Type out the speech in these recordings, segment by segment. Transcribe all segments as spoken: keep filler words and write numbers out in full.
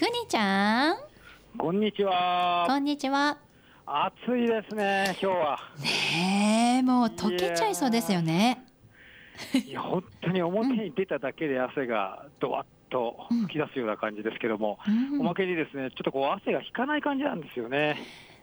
くにちゃん、 こんにちは。 こんにちは。 暑いですね、今日は。 ねえ、もう溶けちゃいそうですよね。 いや、本当に表に出ただけで汗がドワッと噴き出すような感じですけども、 うんおまけにですね、ちょっとこう汗が引かない感じなんですよね。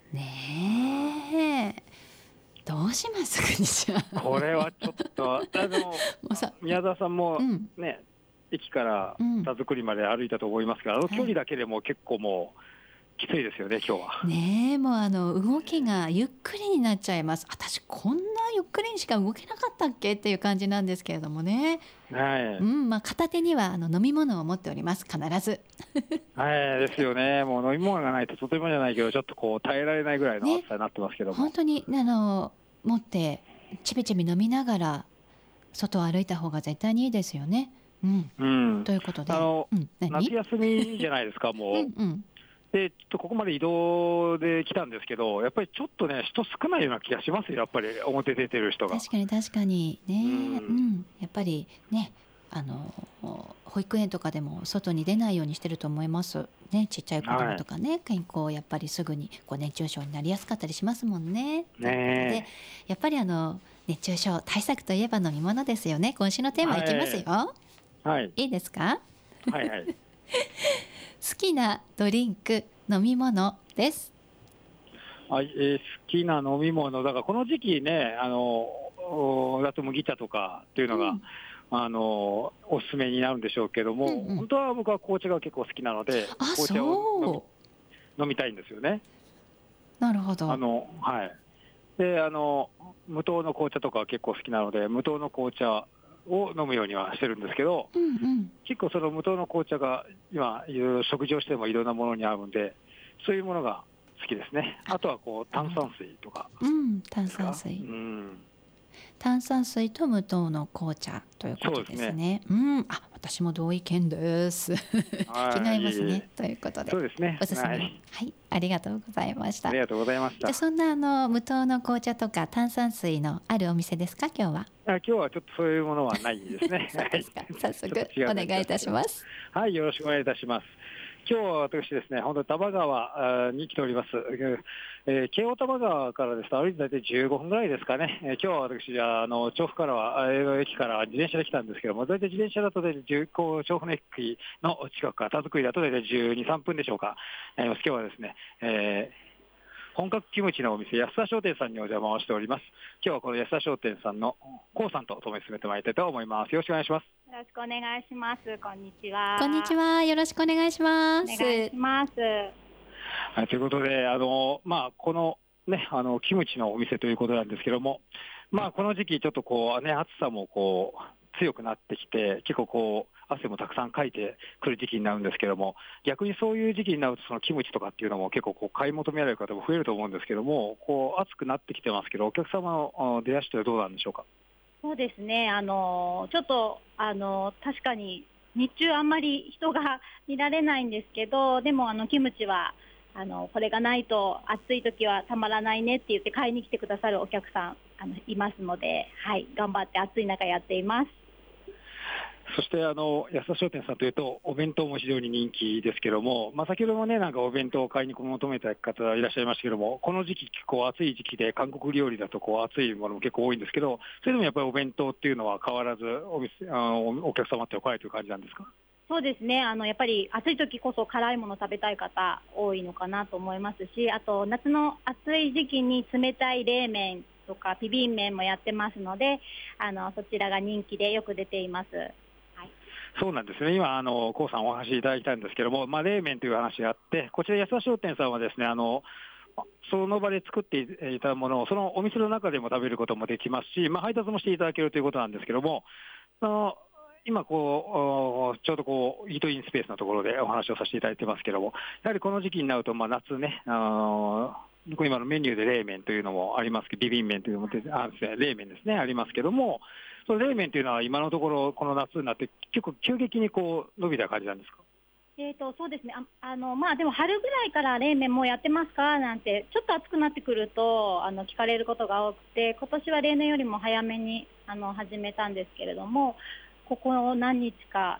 ねえ、どうしますくにちゃん。 これはちょっと、あでももうさ、 宮沢さんもうんね、駅からうん田作りまで歩いたと思いますが、あの距離だけでも結構もうきついですよね、今日は。 ねえ、もうあの動きがゆっくりになっちゃいます。私こんなゆっくりにしか動けなかったっけっていう感じなんですけれどもね。 はい、 うん、まあ片手にはあの飲み物を持っております、必ず。 はいですよね、もう飲み物がないととてもじゃないけど、ちょっとこう耐えられないぐらいの暑さになってますけども。 本当にあの持ってちびちび飲みながら外を歩いた方が絶対にいいですよね。うん。 うん、 ということで、 あの、 うん、何？ 夏休みじゃないですか、もう。 うんうん。 で、ちょっとここまで移動で来たんですけど、やっぱりちょっとね、人少ないような気がしますよ、やっぱり表出てる人が。 確かに確かにね、 ううんん、やっぱりね、あの保育園とかでも外に出ないようにしてると思います。ね、ちっちゃい子供とかね、健康やっぱりすぐにこう熱中症になりやすかったりしますもんね。 ねえ。 ということで、やっぱりあの熱中症対策といえば飲み物ですよね。今週のテーマいきますよ。 はい。 いいですか？ はいはい。 好きなドリンク飲み物です。 はい、えー好きな飲み物、だからこの時期ね、あの、おだと麦茶とかっていうのが、 うんあの、おすすめになるんでしょうけども、 うんうん本当は僕は紅茶が結構好きなので、 あ、 紅茶を飲みそ飲みたいんですよね。 う。なるほど。 あの、はい。で、あの、無糖の紅茶とかは結構好きなので、無糖の紅茶を飲むようにはしてるんですけど、 うんうん。 結構その無糖の紅茶が今、いろいろ食事をしてもいろんなものに合うんで、そういうものが好きですね。あとはこう炭酸水とかうん、炭ですか。 酸水。 うん。 炭酸水と無糖の紅茶ということですね。う、ん、あ、私も同意見です。気が合いますね。 いえいえということで、 そうですね。 おすすめの、 ははい、ありがとうございました。 ありがとうございましじゃあた。 そんなあの無糖の紅茶とか炭酸水のあるお店ですか、今日は？ あ今日はちょっとそういうものはないですね。 そうですか。早速ちょっと違うお願いいたします。 はい、よろしくお願いいたします。今日は私ですね、本当に多摩川あーに来ております。えー京王多摩川からですと歩いて大体じゅうごふんぐらいですかね。えー今日は私じゃあ、あの調布からは、あ江戸駅から自転車で来たんですけども、大体自転車だと大体じゅうこう調布の駅の近くから田作りだと大体じゅうに、さんぷんでしょうか。えー今日はですね、えー本格キムチのお店、安田商店さんにお邪魔をしております。今日はこの安田商店さんの高さんと共に進めてまいりたいと思います。よろしくお願いします。 よろしくお願いします。こんにちは。 こんにちは。よろしくお願いしまおす。 願いします。 はい、ということで、あのまあ、このね、あのキムチのお店ということなんですけども、まあ、この時期、ちょっとこう、ね、暑さもこう強くなってきて、結構こう、汗もたくさんかいてくる時期になるんですけども、逆にそういう時期になると、そのキムチとかっていうのも結構こう買い求められる方も増えると思うんですけども、こう暑くなってきてますけど、お客様のあ出足というのはどうなんでしょうか。 そうですね。あのちょっとあの確かに日中あんまり人が見られないんですけど、でもあのキムチはあのこれがないと暑い時はたまらないねって言って買いに来てくださるお客さんあのいますので、はい、頑張って暑い中やっています。 そしてあの安田商店さんというと、お弁当も非常に人気ですけども、まあ、先ほどもね、なんかお弁当を買いに求めた方いらっしゃいましたけども、この時期、結構暑い時期で、韓国料理だとこう暑いものも結構多いんですけど、それでもやっぱりお弁当っていうのは変わらずお店、あのお客様ってお買いという感じなんですか。 そうですね。あのやっぱり暑い時こそ辛いもの食べたい方多いのかなと思いますし、あと夏の暑い時期に冷たい冷麺とかビビン麺もやってますので、あのそちらが人気でよく出ています。 そうなんですね、今、あの高さんお話しいただいたんですけども、まあ、冷麺という話があって、こちら安田商店さんはですね、あのその場で作っていたものを、そのお店の中でも食べることもできますし、まあ、配達もしていただけるということなんですけども、あの今こう、ちょうどこうイートインスペースのところでお話をさせていただいてますけども、やはりこの時期になると、まあ、夏ね、あの今のメニューで冷麺というのもありますけど、ビビン麺というのもあですね、冷麺ですね、ありますけども、その冷麺というのは今のところ、この夏になって結構急激にこう伸びた感じなんですか。 えーとそうですね。ああのまあでも春ぐらいから冷麺もうやってますかなんてちょっと暑くなってくるとあの聞かれることが多くて、今年は例年よりも早めにあの始めたんですけれども、ここ何日か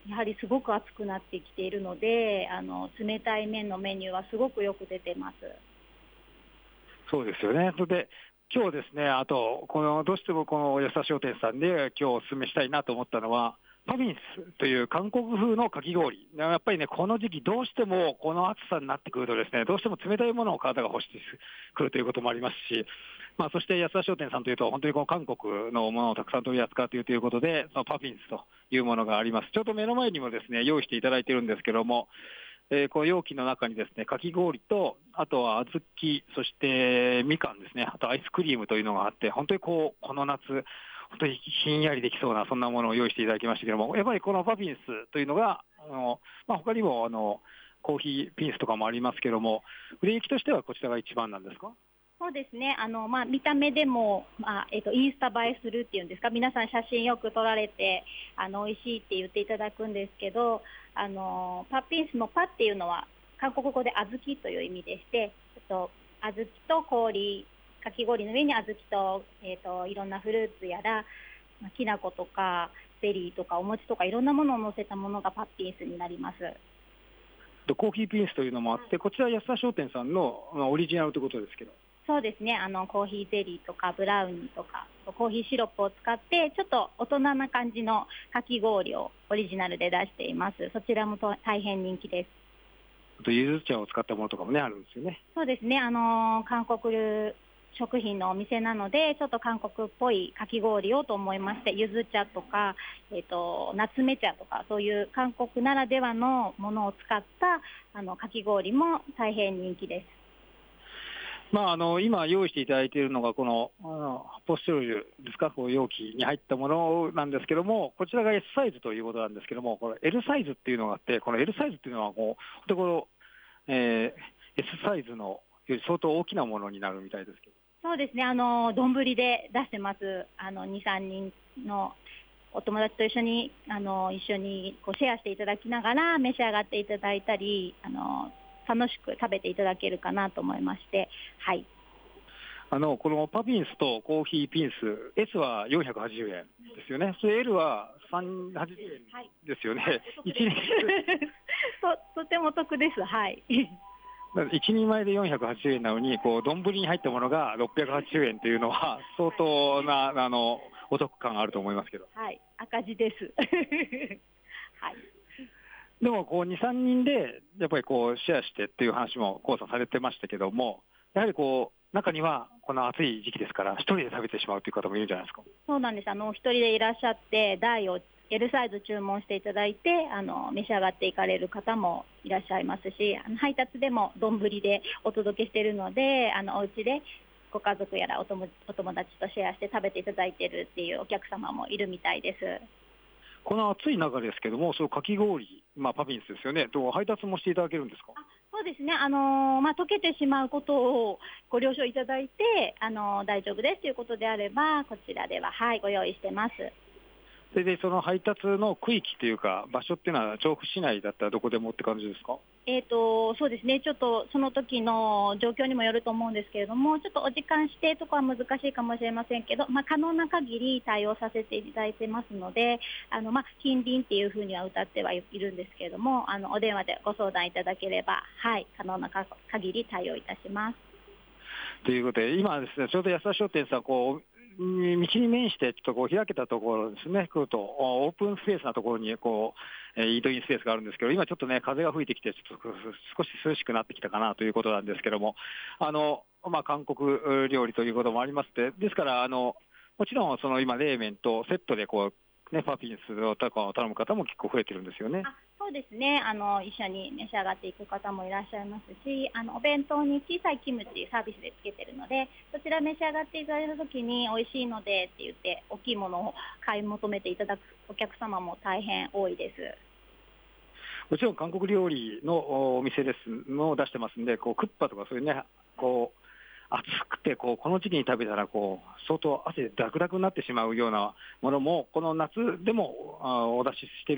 やはりすごく暑くなってきているので、あの冷たい麺のメニューはすごくよく出てます。 そうですよね。それで今日ですね、あとこのどうしてもこの安田商店さんで今日お勧めしたいなと思ったのは、パビンスという韓国風のかき氷。やっぱりね、この時期どうしてもこの暑さになってくるとですね、どうしても冷たいものを体が欲してくるということもありますし、まあ、そして安田商店さんというと、本当にこの韓国のものをたくさん取り扱っているということで、そのパビンスというものがあります。ちょうど目の前にもですね、用意していただいているんですけども、えー、この容器の中にですね、かき氷と、あとは小豆、そしてみかんですね、あとアイスクリームというのがあって、本当にこう、この夏、本当にひんやりできそうな、そんなものを用意していただきましたけども、やっぱりこのパピンスというのが、あのまあ、他にもあのコーヒーピンスとかもありますけども、売れ行きとしてはこちらが一番なんですか？ そうですね、あのまあ、見た目でも、まあえっと、インスタ映えするっていうんですか、皆さん写真よく撮られて、あの美味しいって言っていただくんですけど、あのパピンスのパっていうのは、韓国語で小豆という意味でして、えっと、小豆と氷、かき氷の上に小豆と、えっと、いろんなフルーツやら、まあ、きな粉とかゼリーとかお餅とかいろんなものを乗せたものがパッピンスになります。 コーヒーピンスというのもあって、こちら安田商店さんのオリジナルということですけど。 そうですね、あのコーヒーゼリーとかブラウニーとかコーヒーシロップを使ってちょっと大人な感じのかき氷をオリジナルで出しています。そちらもと大変人気です。 あとゆず茶を使ったものとかもねあるんですよね。 そうですね、あの韓国食品のお店なのでちょっと韓国っぽいかき氷をと思いまして、ゆず茶とか、えーと、夏目茶とかそういう韓国ならではのものを使ったあのかき氷も大変人気です。 まあ、あの今用意していただいているのがこのあの発泡スチロールですか、こう容器に入ったものなんですけども、こちらが S サイズということなんですけども、これ L サイズっていうのがあって、この L サイズっていうのはこうでこの、えー、S サイズのより相当大きなものになるみたいですけど。 そうですね、あの丼で出してます。あのに、さんにんのお友達と一緒にあの一緒にこうシェアしていただきながら召し上がっていただいたり、あの楽しく食べていただけるかなと思いまして、はい。 あのこのパピンスとコーヒーピンス、S はよんひゃくはちじゅうえんですよね。それ L はさんびゃくはちじゅうえんですよね。はい、いちにんと, とても得です。はい。 いちにんまえでよんひゃくはちじゅうえんなのに、こう丼に入ったものがろっぴゃくはちじゅうえんというのは相当なあのお得感があると思いますけど。 はい、赤字です。はい。 でもこうに、さんにんでやっぱりこうシェアしてっていう話もコウさんされてましたけども、やはりこう中にはこの暑い時期ですから一人で食べてしまうという方もいるんじゃないですか。 そうなんです。あの一人でいらっしゃって台を L サイズ注文していただいて、あの召し上がっていかれる方もいらっしゃいますし、あの配達でも丼でお届けしているので、あのお家でご家族やらお友お友達とシェアして食べていただいているっていうお客様もいるみたいです。 この暑い中ですけども、そうかき氷、まあ、パピンスですよね、と配達もしていただけるんですか？ あ、そうですね、あのーまあ、溶けてしまうことをご了承いただいて、あのー大丈夫ですということであれば、こちらでは、はい、ご用意してます。 それでその配達の区域というか、場所っていうのは、調布市内だったらどこでもって感じですか？ えーと、そうですね、ちょっとその時の状況にもよると思うんですけれども、ちょっとお時間指定とかは難しいかもしれませんけど、まあ、可能な限り対応させていただいてますので、あの、まあ、近隣っていうふうには歌ってはいるんですけれども、あのお電話でご相談いただければ、はい、可能な限り対応いたします。 ということで、今ですね、ちょうど安田商店さん、こう道に面してちょっとこう開けたところですね、来るとオープンスペースなところにこうイートインスペースがあるんですけど、今ちょっとね風が吹いてきてちょっと少し涼しくなってきたかなということなんですけども、あの、まあ、韓国料理ということもありまして、ですからあのもちろんその今冷麺とセットでこう、ね、パピンスを頼む方も結構増えてるんですよね。 あ、そうですね、あの一緒に召し上がっていく方もいらっしゃいますし、あのお弁当に小さいキムチサービスでつけてるので、そちら召し上がっていただいたときに美味しいのでって言って大きいものを買い求めていただくお客様も大変多いです。 もちろん韓国料理のお店ですのを出してますんで、こうクッパとかそういうね、こう暑くてこうこの時期に食べたらこう相当汗でダクダクになってしまうようなものもこの夏でもお出ししている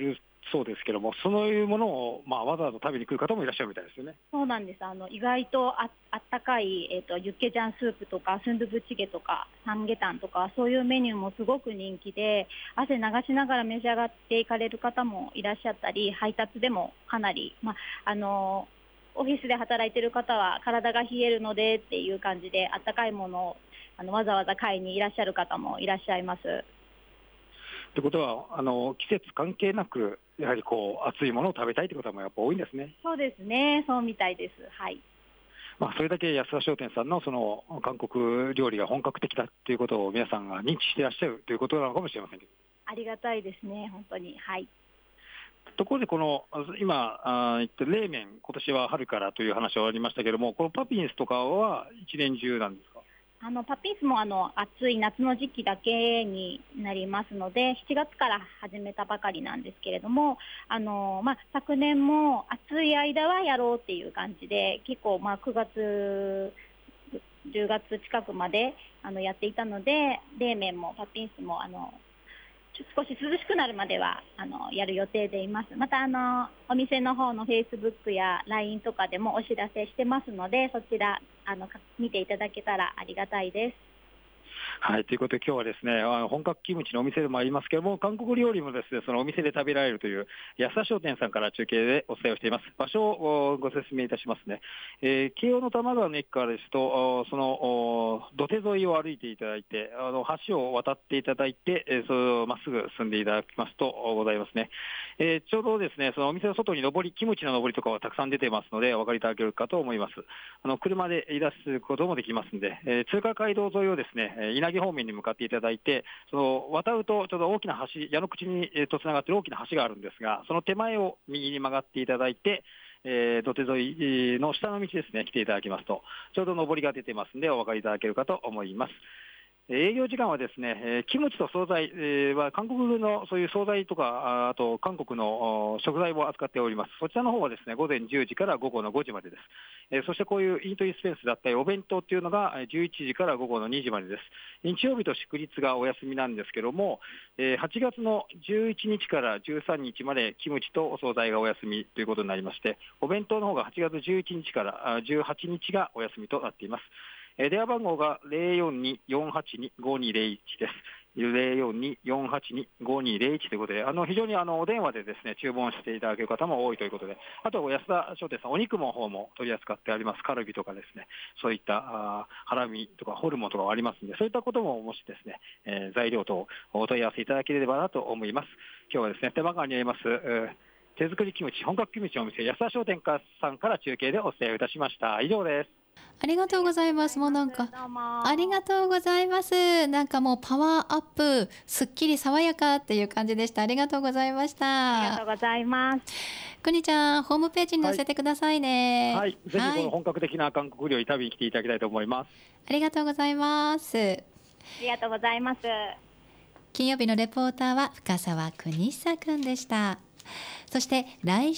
そうですけども、そういうものを、まあ、わざわざ食べに来る方もいらっしゃるみたいですよね。 そうなんです。あの意外とああったかい、えー、とユッケジャンスープとかスンドゥブチゲとかサムゲタンとかそういうメニューもすごく人気で、汗流しながら召し上がっていかれる方もいらっしゃったり、配達でもかなり、まあ、あのオフィスで働いている方は体が冷えるのでっていう感じで、あったかいものをあのわざわざ買いにいらっしゃる方もいらっしゃいます。 ということは、あの季節関係なく、やはりこう熱いものを食べたいという方もやっぱ多いんですね。 そうですね、そうみたいです。はい。 まあ、それだけ安田商店さんのその韓国料理が本格的だということを皆さんが認知していらっしゃるということなのかもしれませんけど。 ありがたいですね、本当に。はい。 ところで、この今あ言った冷麺、今年は春からという話はありましたけれども、このパピンスとかは一年中なんですか？ あのパピンスもあの暑い夏の時期だけになりますので、しちがつから始めたばかりなんですけれども、あの、まあ、昨年も暑い間はやろうっていう感じで、結構まあくがつ、じゅうがつ近くまであのやっていたので、冷麺もパピンスもあのちょ少し涼しくなるまではあのやる予定でいます。またあのお店の方のフェイスブックや ライン とかでもお知らせしてますので、そちらあのか見ていただけたらありがたいです。 はい、ということで今日はですね、あの本格キムチのお店でもありますけれども、韓国料理もですね、そのお店で食べられるという安田商店さんから中継でお伝えをしています。場所をご説明いたしますね。えー、京王の多摩川の駅からですと、その土手沿いを歩いていただいて、あの橋を渡っていただいて、えー、それをまっすぐ進んでいただきますとございますね。えー、ちょうどですね、そのお店の外に上り、キムチの上りとかはたくさん出てますので、お分かりいただけるかと思います。あの車でいらっしゃることもできますので、えー、通過街道沿いをですね、稲城方面に向かっていただいて、その渡るとちょうど大きな橋、矢の口に、えー、とつながっている大きな橋があるんですが、その手前を右に曲がっていただいて、えー、土手沿いの下の道ですね、来ていただきますと、ちょうど上りが出てますので、お分かりいただけるかと思います。営業時間はですね、えー、キムチと惣菜、えー、は韓国のそういう惣菜とか、あと韓国の食材を扱っております。そちらの方はですね、午前じゅうじから午後のごじまでです。えー、そしてこういうイートインスペースだったり、お弁当っていうのがじゅういちじから午後のにじまでです。日曜日と祝日がお休みなんですけども、えー、はちがつのじゅういちにちからじゅうさんにちまでキムチとお惣菜がお休みということになりまして、お弁当の方がはちがつじゅういちにちからじゅうはちにちがお休みとなっています。えー、電話番号が ゼロよんに よんはちに ごにゼロいち です。ゼロよんに よんはちに ごにゼロいちということで、あの非常にあのお電話でですね、注文していただける方も多いということで、あと安田商店さん、お肉の方も取り扱ってあります。カルビとかですね、そういったあハラミとかホルモンとかありますので、そういったことももしですね、えー、材料とお問い合わせいただければなと思います。今日はですね、手間川にあります、えー、手作りキムチ、本格キムチのお店、安田商店さんから中継でお伝えいたしました。以上です。 ありがとうございます。もうなんかありがとうございます。なんかもうパワーアップ、すっきり爽やかっていう感じでした。ありがとうございました。 ありがとうございます。 くにちゃん、ホームページに載せてくださいね。 はい、はい、ぜひこの本格的な韓国料理食べに来ていただきたいと思います。 ありがとうございます。ありがとうございます。 金曜日のレポーターは深澤邦久くんでした。そして来